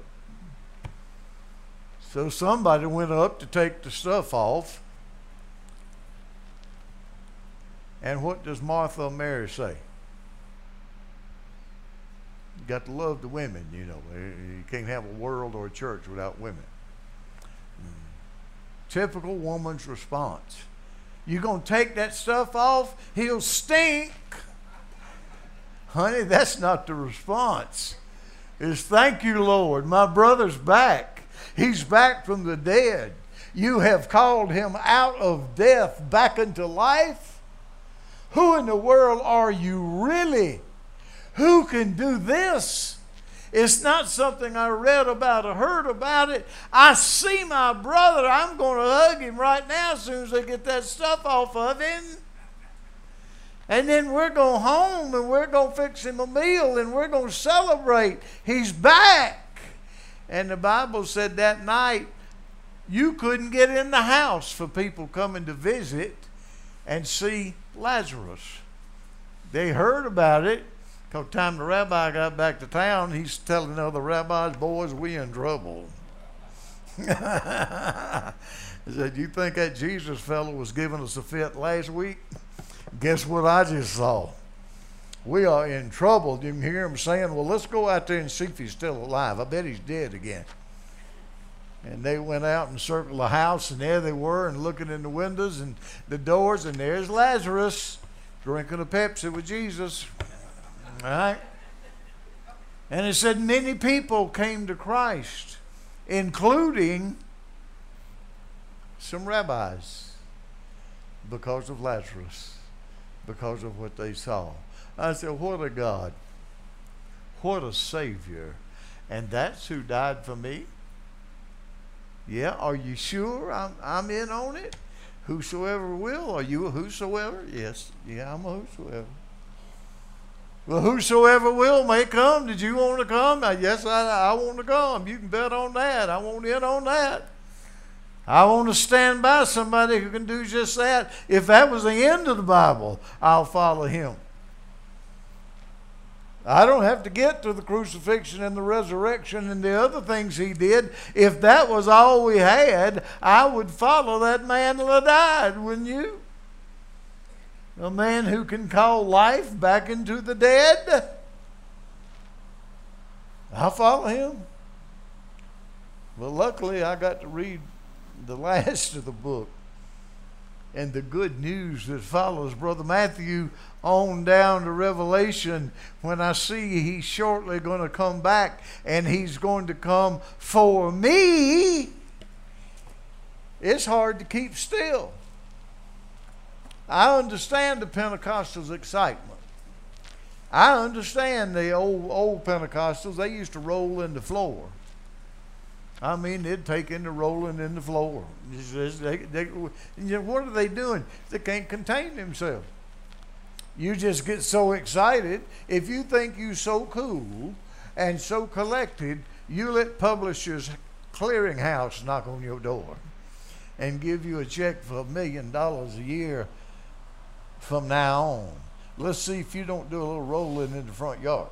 So somebody went up to take the stuff off. And what does Martha and Mary say? You got to love the women, you know. You can't have a world or a church without women. Typical woman's response. You gonna take that stuff off? He'll stink. Honey, that's not the response. It's thank you, Lord. My brother's back. He's back from the dead. You have called him out of death back into life. Who in the world are you really? Who can do this? It's not something I read about or heard about it. I see my brother. I'm going to hug him right now as soon as I get that stuff off of him. And then we're going home and we're going to fix him a meal and we're going to celebrate. He's back. And the Bible said that night you couldn't get in the house for people coming to visit and see Lazarus. They heard about it. Because time the rabbi got back to town, he's telling other rabbis, boys, we in trouble. He said, you think that Jesus fellow was giving us a fit last week? Guess what I just saw? We are in trouble. You can hear him saying, well, let's go out there and see if he's still alive. I bet he's dead again. And they went out and circled the house, and there they were, and looking in the windows and the doors, and there's Lazarus drinking a Pepsi with Jesus. All right? And it said many people came to Christ, including some rabbis, because of Lazarus, because of what they saw. I said, what a God. What a Savior. And that's who died for me. Yeah, are you sure I'm in on it? Whosoever will. Are you a whosoever? Yes. Yeah, I'm a whosoever. Well, whosoever will may come. Did you want to come? Yes, I want to come. You can bet on that. I want in on that. I want to stand by somebody who can do just that. If that was the end of the Bible, I'll follow him. I don't have to get to the crucifixion and the resurrection and the other things he did. If that was all we had, I would follow that man till I died, wouldn't you? A man who can call life back into the dead. I'll follow him. But luckily I got to read the last of the book and the good news that follows Brother Matthew on down to Revelation, when I see he's shortly going to come back and he's going to come for me. It's hard to keep still. I understand the Pentecostals' excitement. I understand the old Pentecostals, they used to roll in the floor. I mean, they'd take into rolling in the floor. What are they doing? They can't contain themselves. You just get so excited. If you think you're so cool and so collected, you let Publishers Clearinghouse knock on your door and give you a check for $1 million a year from now on. Let's see if you don't do a little rolling in the front yard.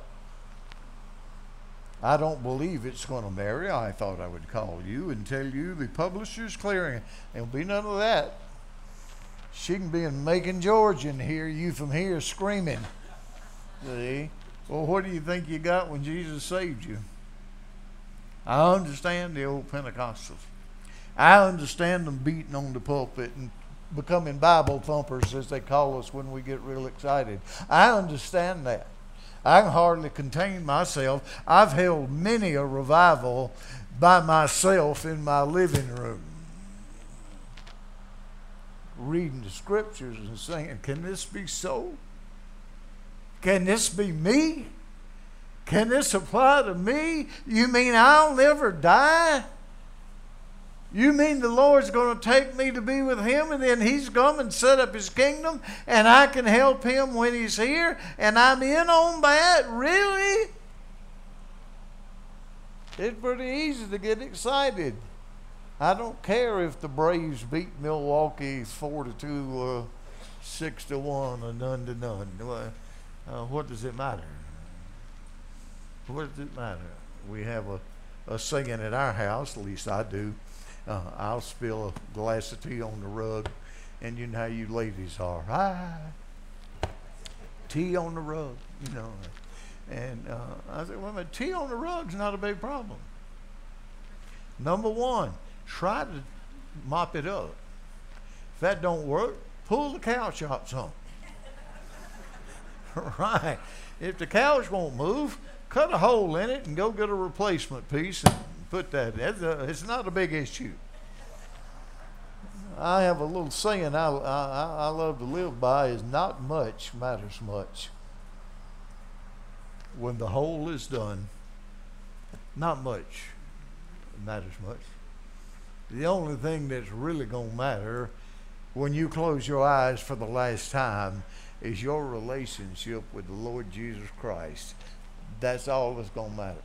I don't believe it's going to marry. I thought I would call you and tell you the Publishers Clearing. There'll be none of that. She can be in Macon, Georgia, and hear you from here screaming. See? Well, what do you think you got when Jesus saved you? I understand the old Pentecostals. I understand them beating on the pulpit and becoming Bible thumpers, as they call us when we get real excited. I understand that. I can hardly contain myself. I've held many a revival by myself in my living room, reading the scriptures and saying, can this be so? Can this be me? Can this apply to me? You mean I'll never die? You mean the Lord's going to take me to be with Him, and then He's come and set up His kingdom, and I can help Him when He's here, and I'm in on that? Really? It's pretty easy to get excited. I don't care if the Braves beat Milwaukee 4-2, 6-1, or 0-0. What does it matter? What does it matter? We have a saying at our house, at least I do. I'll spill a glass of tea on the rug, and you know how you ladies are. Tea on the rug, you know. And I said, well, tea on the rug's not a big problem. Number one, try to mop it up. If that don't work, pull the couch out some. Right. If the couch won't move, cut a hole in it and go get a replacement piece and put that in. It's not a big issue. I have a little saying I love to live by, is not much matters much. When the whole is done, not much matters much. The only thing that's really going to matter when you close your eyes for the last time is your relationship with the Lord Jesus Christ. That's all that's going to matter.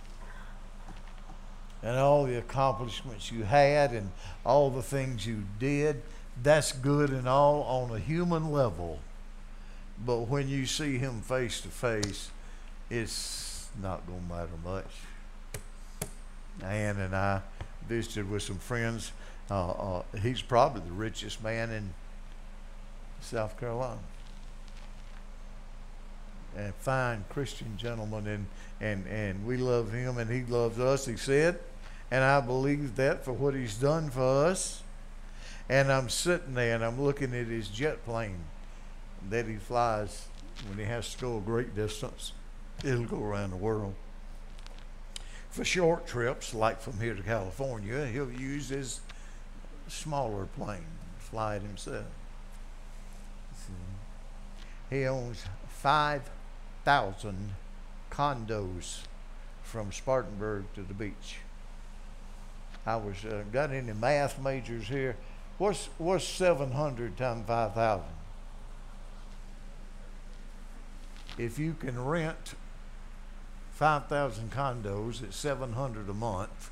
And all the accomplishments you had and all the things you did, that's good and all on a human level. But when you see Him face to face, it's not going to matter much. Ann and I visited with some friends. He's probably the richest man in South Carolina. A fine Christian gentleman, and we love him and he loves us, he said, and I believe that for what he's done for us. And I'm sitting there and I'm looking at his jet plane that he flies when he has to go a great distance. It'll go around the world. For short trips, like from here to California, he'll use his smaller plane, fly it himself. He owns 5,000 condos from Spartanburg to the beach. I was got any math majors here? What's 700 times 5,000? If you can rent 5,000 condos at $700 a month,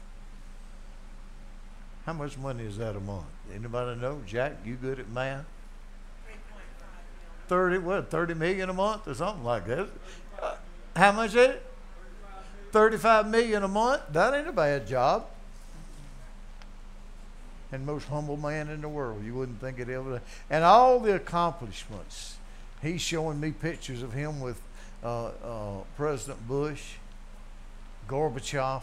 how much money is that a month? Anybody know? Jack, you good at math? 30 million a month or something like that. How much is it? 35 million a month. That ain't a bad job. And most humble man in the world. You wouldn't think it ever. And all the accomplishments. He's showing me pictures of him with President Bush, Gorbachev,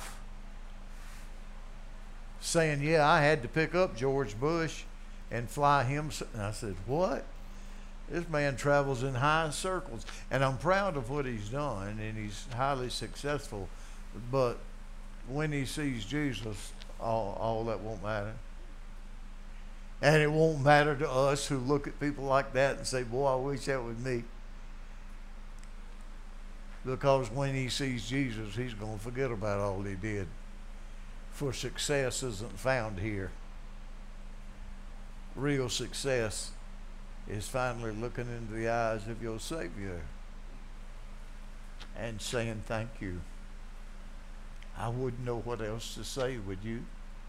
saying, yeah, I had to pick up George Bush and fly him. And I said, what? This man travels in high circles. And I'm proud of what he's done, and he's highly successful. But when he sees Jesus, all that won't matter. And it won't matter to us who look at people like that and say, boy, I wish that was me. Because when he sees Jesus, he's going to forget about all he did. For success isn't found here. Real success is finally looking into the eyes of your Savior and saying thank you. I wouldn't know what else to say, would you?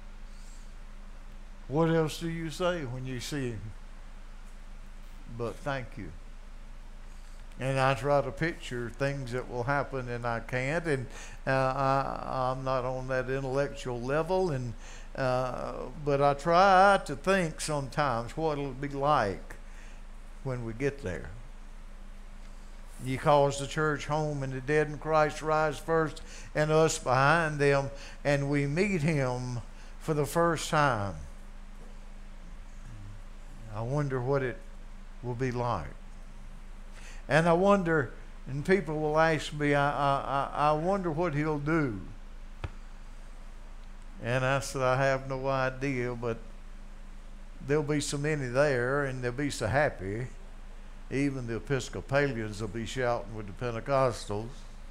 What else do you say when you see him? But thank you. And I try to picture things that will happen, and I can't, and I'm not on that intellectual level, and but I try to think sometimes what it'll be like when we get there. He calls the church home, and the dead in Christ rise first, and us behind them, and we meet him for the first time. I wonder what it will be like. And I wonder, and people will ask me, I wonder what he'll do. And I said, I have no idea, but there'll be so many there, and they'll be so happy. Even the Episcopalians will be shouting with the Pentecostals.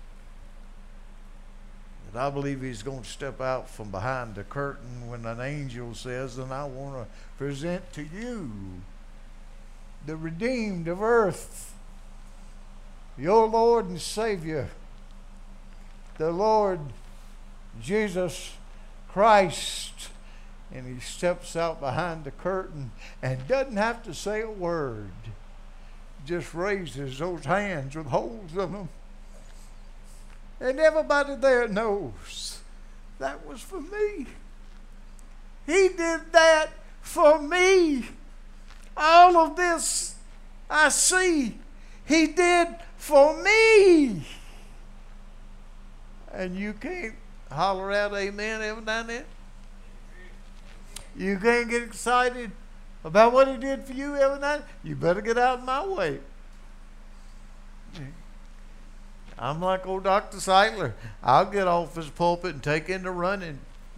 But I believe he's going to step out from behind the curtain when an angel says, and I want to present to you the redeemed of earth, your Lord and Savior, the Lord Jesus Christ. And he steps out behind the curtain and doesn't have to say a word. Just raises those hands with holes in them. And everybody there knows that was for me. He did that for me. All of this I see, he did for me. And you can't holler out amen every now and then. You can't get excited about what he did for you every night. You better get out of my way. I'm like old Dr. Seitler. I'll get off his pulpit and take into running.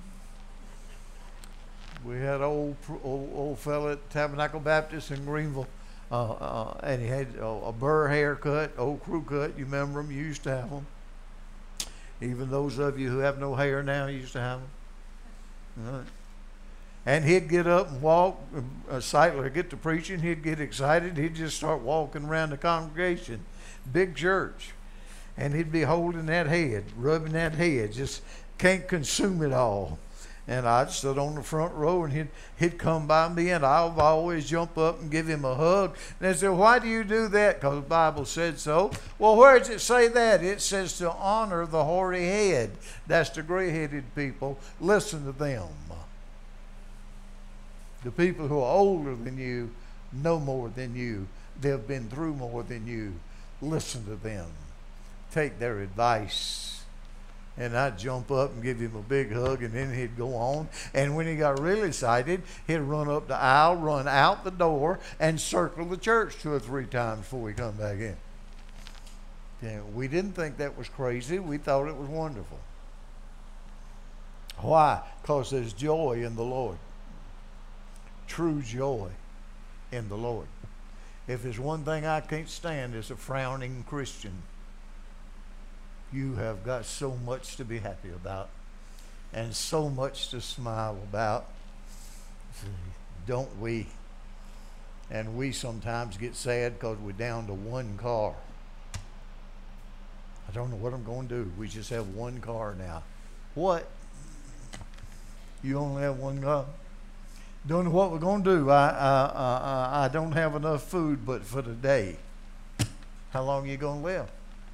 We had an old fella at Tabernacle Baptist in Greenville, and he had a burr haircut, old crew cut. You remember them? You used to have them. Even those of you who have no hair now used to have them. Right. And he'd get up and walk. Seitler would get to preaching. He'd get excited. He'd just start walking around the congregation. Big church. And he'd be holding that head, rubbing that head. Just can't consume it all. And I'd sit on the front row, and he'd come by me, and I'd always jump up and give him a hug. And they said, why do you do that? Because the Bible said so. Well, where does it say that? It says to honor the hoary head. That's the gray-headed people. Listen to them. The people who are older than you know more than you. They've been through more than you. Listen to them. Take their advice. And I'd jump up and give him a big hug, and then he'd go on. And when he got really excited, he'd run up the aisle, run out the door, and circle the church 2 or 3 times before he come back in. Yeah, we didn't think that was crazy. We thought it was wonderful. Why? Because there's joy in the Lord. True joy in the Lord. If there's one thing I can't stand, it's a frowning Christian. You have got so much to be happy about and so much to smile about, don't we? And we sometimes get sad because we're down to 1 car. I don't know what I'm going to do. We just have 1 car now. What? You only have 1 car? Don't know what we're going to do. I don't have enough food but for today. How long are you going to live?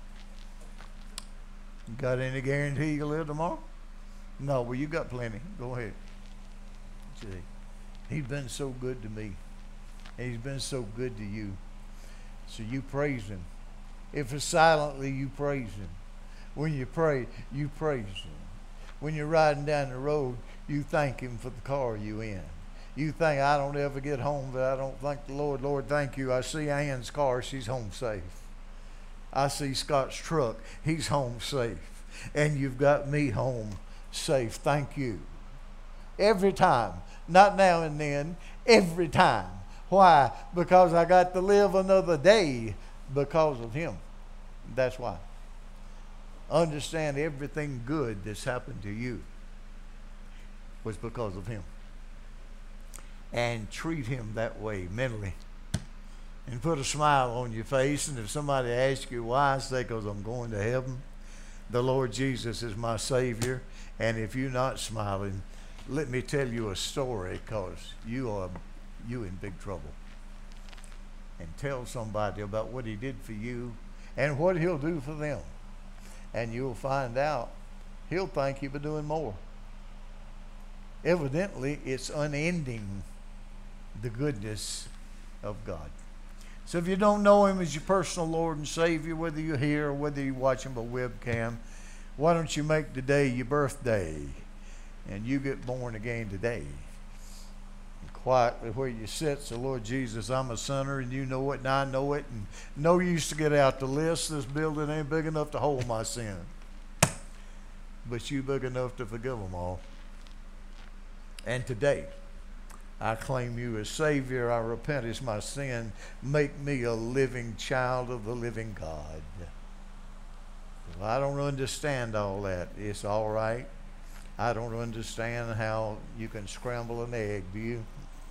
Got any guarantee you'll live tomorrow? No, well, you got plenty. Go ahead. See, he's been so good to me. And he's been so good to you. So you praise him. If it's silently, you praise him. When you pray, you praise him. When you're riding down the road, you thank him for the car you in. You think, I don't ever get home, but I don't thank the Lord. Lord, thank you. I see Ann's car. She's home safe. I see Scott's truck. He's home safe. And you've got me home safe. Thank you. Every time. Not now and then. Every time. Why? Because I got to live another day because of him. That's why. Understand everything good that's happened to you was because of him. And treat him that way mentally. And put a smile on your face. And if somebody asks you why, say, because I'm going to heaven. The Lord Jesus is my Savior. And if you're not smiling, let me tell you a story, because you in big trouble. And tell somebody about what he did for you and what he'll do for them. And you'll find out he'll thank you for doing more. Evidently, it's unending, the goodness of God. So if you don't know him as your personal Lord and Savior, whether you're here or whether you're watching by webcam, why don't you make today your birthday and you get born again today? And quietly where you sit, say, Lord Jesus, I'm a sinner and you know it and I know it, and no use to get out the list. This building ain't big enough to hold my sin. But you big enough to forgive them all. And today, I claim you as Savior. I repent as my sin. Make me a living child of the living God. Well, I don't understand all that. It's all right. I don't understand how you can scramble an egg, do you?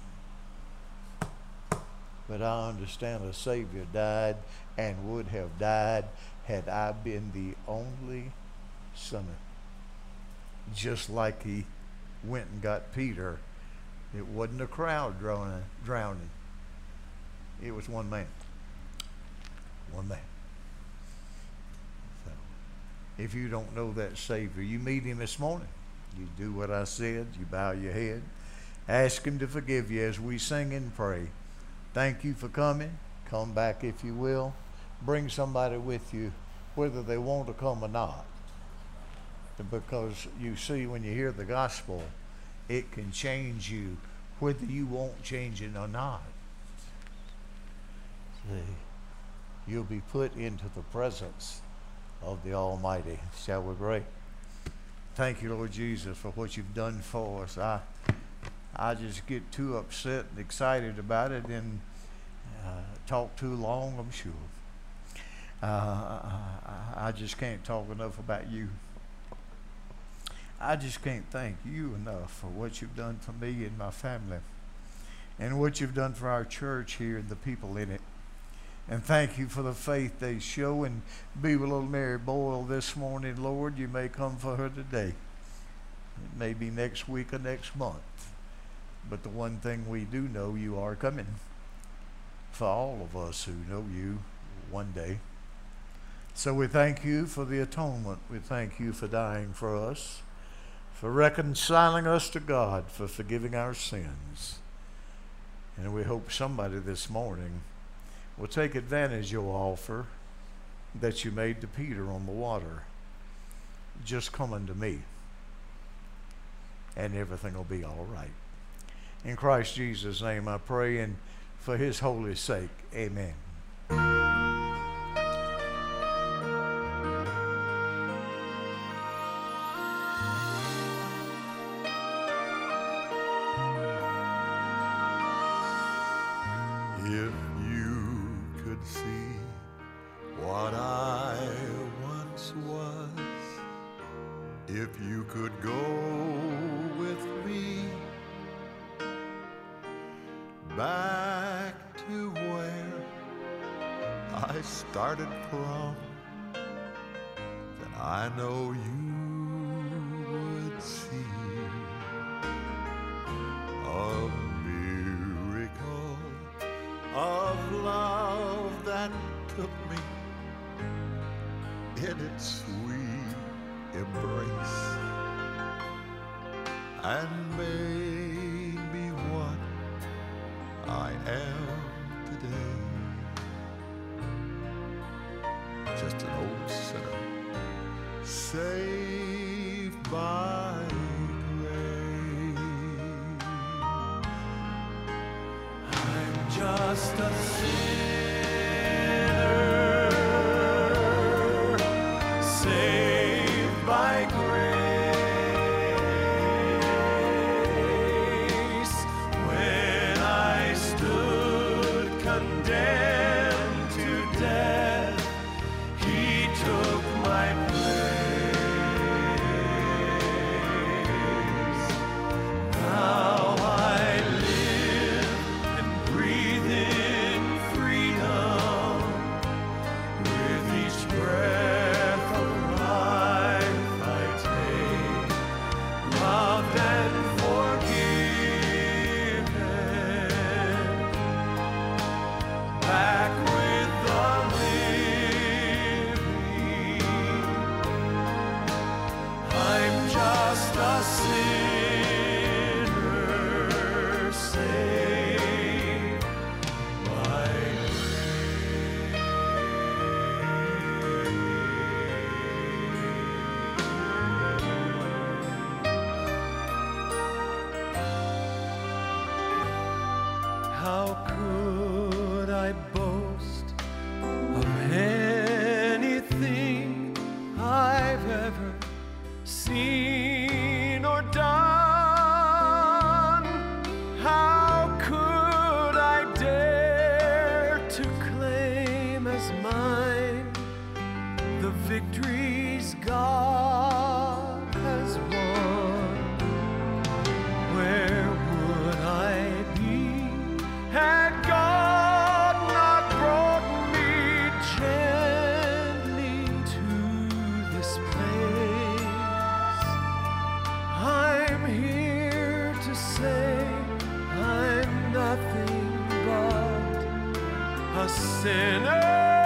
But I understand a Savior died and would have died had I been the only sinner. Just like he went and got Peter. It wasn't a crowd drowning. It was one man. One man. So, if you don't know that Savior, you meet him this morning. You do what I said. You bow your head. Ask him to forgive you as we sing and pray. Thank you for coming. Come back if you will. Bring somebody with you, whether they want to come or not. Because you see, when you hear the gospel, it can change you whether you want changing or not. See, you'll be put into the presence of the Almighty. Shall we pray? Thank you, Lord Jesus, for what you've done for us. I just get too upset and excited about it and talk too long, I'm sure. I just can't talk enough about you. I just can't thank you enough for what you've done for me and my family, and what you've done for our church here and the people in it. And thank you for the faith they show. And be with little Mary Boyle this morning, Lord. You may come for her today. It may be next week or next month. But the one thing we do know, you are coming for all of us who know you one day. So we thank you for the atonement. We thank you for dying for us, for reconciling us to God, for forgiving our sins. And we hope somebody this morning will take advantage of your offer that you made to Peter on the water. Just come unto me, and everything will be all right. In Christ Jesus' name I pray, and for his holy sake, amen. If you could see what I once was, if you could go with me back to where I started from, then I know you would see a miracle of love that took me in its sweet embrace and made me what I am today. Just an old sinner saved by grace. I'm just a sinner saved by grace. When I stood condemned to death, he took my place. seen or done, how could I dare to claim as mine the victories God has won? Where would I be had God not brought me gently to this place? I'm here to say I'm nothing but a sinner.